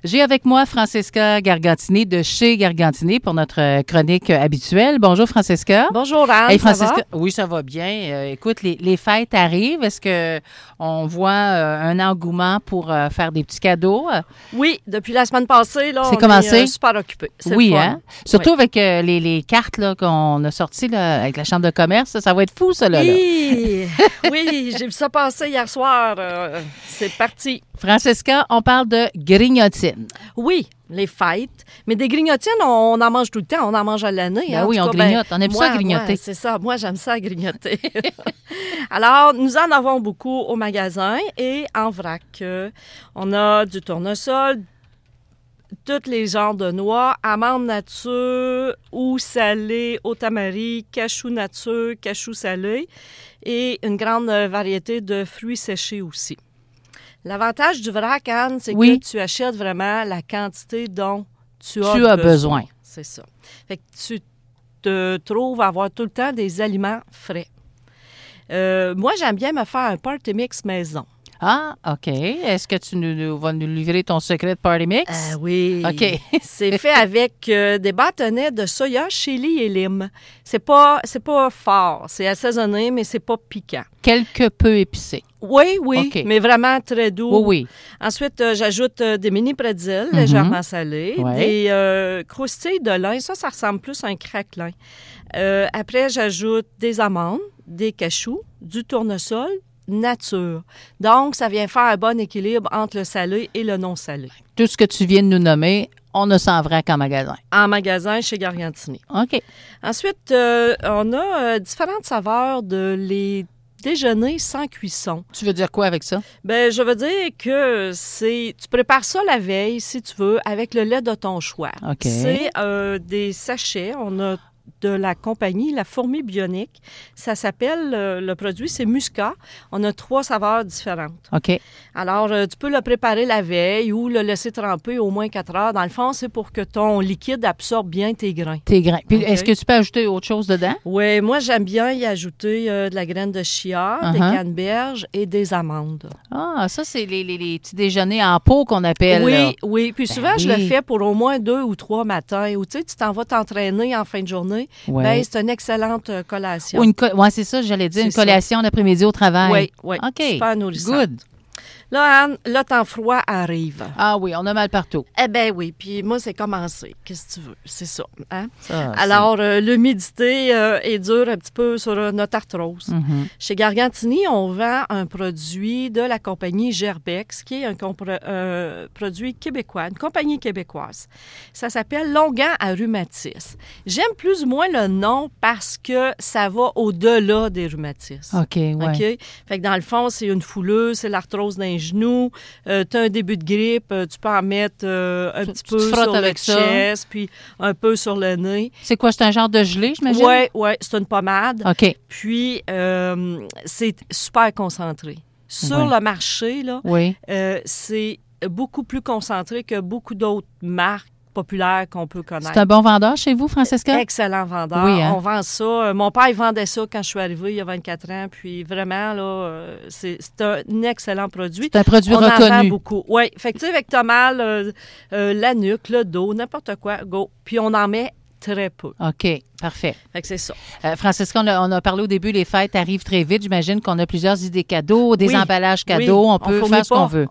J'ai avec moi Francesca Gargantini de chez Gargantini pour notre chronique habituelle. Bonjour Francesca. Bonjour Anne, Hey, ça va? Oui, ça va bien. Écoute, les fêtes arrivent. Est-ce qu'on voit un engouement pour faire des petits cadeaux? Oui, depuis la semaine passée, là, C'est on commencé? est super occupés. C'est Oui, le fun. hein? Surtout Oui. avec les cartes là, qu'on a sorties là, avec la Chambre de commerce. Ça va être fou, ça, là. Oui, oui, j'ai vu ça passer hier soir. C'est parti. Francesca, on parle de grignotines. Oui, les fêtes. Mais des grignotines, on en mange tout le temps. On en mange à l'année. Ben En oui, tout on cas, grignote. On aime ça grignoter. C'est ça. Moi, j'aime ça grignoter. Alors, nous en avons beaucoup au magasin et en vrac. On a du tournesol, tous les genres de noix, amandes nature ou salées, au tamari, cachou nature, cachou salé et une grande variété de fruits séchés aussi. L'avantage du vrac, Anne, c'est Oui. que tu achètes vraiment la quantité dont tu as besoin. C'est ça. Fait que tu te trouves à avoir tout le temps des aliments frais. Moi, j'aime bien me faire un party mix maison. Ah, OK. Est-ce que tu vas nous livrer ton secret de party mix? Oui. OK. C'est fait avec des bâtonnets de soya, chili et lime. C'est pas fort. C'est assaisonné, mais c'est pas piquant. Quelque peu épicé. Oui, OK. mais vraiment très doux. Oui, oui. Ensuite, j'ajoute des mini pretzels légèrement salés, Ouais. des croustilles de lin. Ça ressemble plus à un craquelin. Après, j'ajoute des amandes, des cachous, du tournesol, nature. Donc, ça vient faire un bon équilibre entre le salé et le non salé. Tout ce que tu viens de nous nommer, on a ça en vrac en magasin. En magasin chez Gargantini. OK. Ensuite, on a différentes saveurs de les déjeuners sans cuisson. Tu veux dire quoi avec ça? Bien, je veux dire que tu prépares ça la veille, si tu veux, avec le lait de ton choix. OK. C'est des sachets. On a de la compagnie La Fourmi Bionique. Ça s'appelle, le produit, c'est Muscat. On a 3 saveurs différentes. OK. Alors, tu peux le préparer la veille ou le laisser tremper au moins 4 heures. Dans le fond, c'est pour que ton liquide absorbe bien tes grains. Tes grains. Puis, OK. est-ce que tu peux ajouter autre chose dedans? Oui, moi, j'aime bien y ajouter de la graine de chia, des canneberges et des amandes. Ah, ça, c'est les petits déjeuners en pot qu'on appelle. Oui, là. oui. Puis souvent, Ben je le oui. fais pour au moins 2 ou 3 matins. Ou tu sais, tu t'en vas t'entraîner en fin de journée. Ouais. Bien, c'est une excellente collation. Ou oui, c'est ça, j'allais dire, C'est une ça. collation l'après-midi au travail. Oui, oui. OK. Super nourrissant. Good. Là, Anne, le temps froid arrive. Ah oui, on a mal partout. Eh bien oui, puis moi, c'est commencé. Qu'est-ce que tu veux? C'est ça. Hein? Ça, Alors, l'humidité est dure un petit peu sur notre arthrose. Mhm. Chez Gargantini, on vend un produit de la compagnie Gerbex, qui est un produit québécois, une compagnie québécoise. Ça s'appelle Longan à rhumatisme. J'aime plus ou moins le nom parce que ça va au-delà des rhumatismes. OK, oui. OK? Fait que dans le fond, c'est une fouleuse, c'est l'arthrose d'un genou. Tu as un début de grippe, tu peux en mettre un petit peu frottes sur le avec ça. chest, puis un peu sur le nez. C'est quoi, c'est un genre de gelée, j'imagine? Oui, c'est une pommade. OK. Puis, c'est super concentré. Sur Ouais. le marché, là, Oui. c'est beaucoup plus concentré que beaucoup d'autres marques populaires qu'on peut connaître. C'est un bon vendeur chez vous, Francesca? Excellent vendeur. Oui, hein? On vend ça. Mon père, il vendait ça quand je suis arrivée il y a 24 ans. Puis vraiment, là, c'est un excellent produit. C'est un produit On en vend reconnu. beaucoup. Oui. Fait que, tu sais, avec t'as mal, la nuque, le dos, n'importe quoi, go. Puis on en met très peu. OK, parfait. Fait que c'est ça. Francesca, on a parlé au début, les fêtes arrivent très vite. J'imagine qu'on a plusieurs idées cadeaux, des Oui. emballages cadeaux. Oui. On peut fournit faire ce qu'on pas. veut.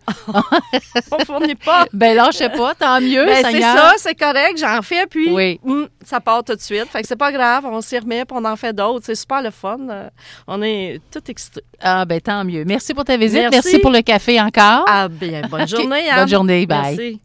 On fournit pas. Ben là, je sais pas, tant mieux, Ben, c'est Seigneur. ça, c'est correct, j'en fais, puis Oui. Ça part tout de suite. Fait que c'est pas grave, on s'y remet, puis on en fait d'autres. C'est super le fun. On est tout excités. Ah, ben tant mieux. Merci pour ta visite. Merci. Merci pour le café encore. Ah bien, bonne OK. journée. Bonne Anne. journée, bye. Merci.